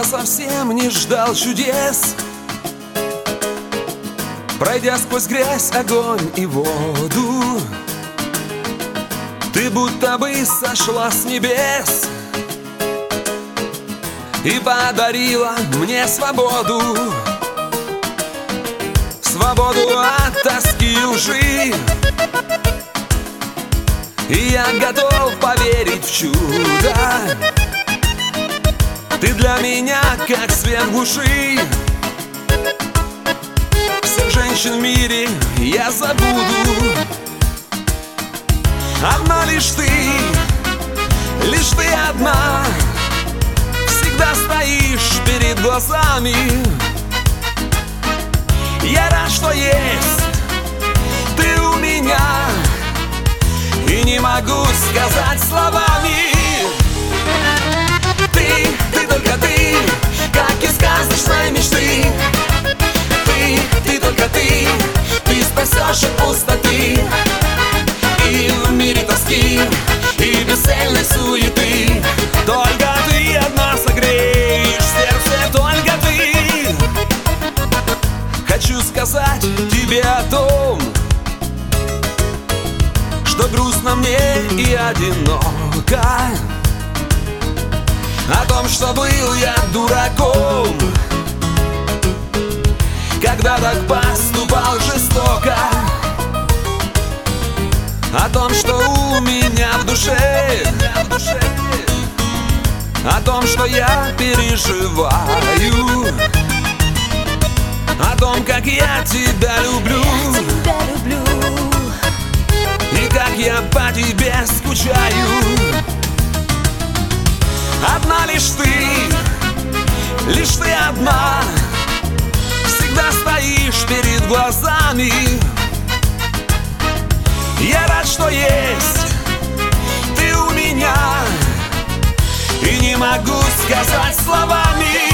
совсем не ждал чудес. Пройдя сквозь грязь, огонь и воду, ты будто бы сошла с небес и подарила мне свободу. Свободу от тоски и лжи. И я готов поверить в чудо. Ты для меня как свет в глуши. Всех женщин в мире я забуду. Одна лишь ты одна, всегда стоишь перед глазами. Я рад, что есть ты у меня, и не могу сказать словами. Ты только ты, как из сказочной мечты. Ты только ты спасешь от пустоты. И в мире тоски, и бесцельной суеты только ты одна согреешь сердце, только ты. Хочу сказать тебе о том, что грустно мне и одиноко, о том, что был я дураком, когда так поступал жестоко, о том, что у меня в душе, о том, что я переживаю, о том, как я тебя люблю, и как я по тебе скучаю. Одна лишь ты одна, всегда стоишь перед глазами. Я рад, что есть ты у меня, и не могу сказать словами.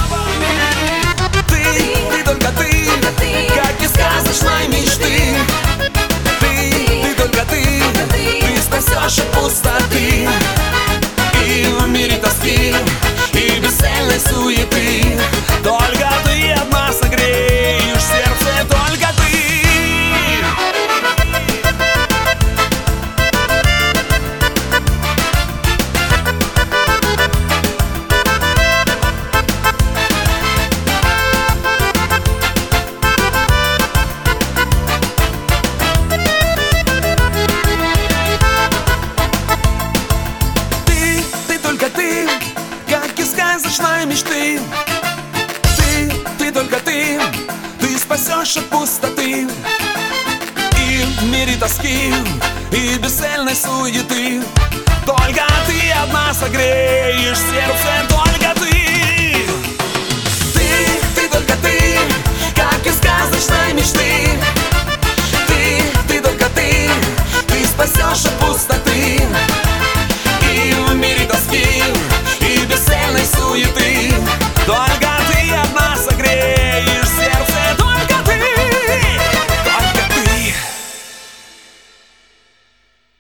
Ты только ты, как из сказочной мечты. Ты только ты спасешь от пустоты. И в мире тоски, и бесцельной суеты только ты одна согреешь сердце, только ты. Как из сказочной мечты. Ты только ты спасешь от пустоты. И в мире тоски, и бесцельной суеты только ты одна согреешь сердце, только ты. Ты только ты, как из сказочной мечты.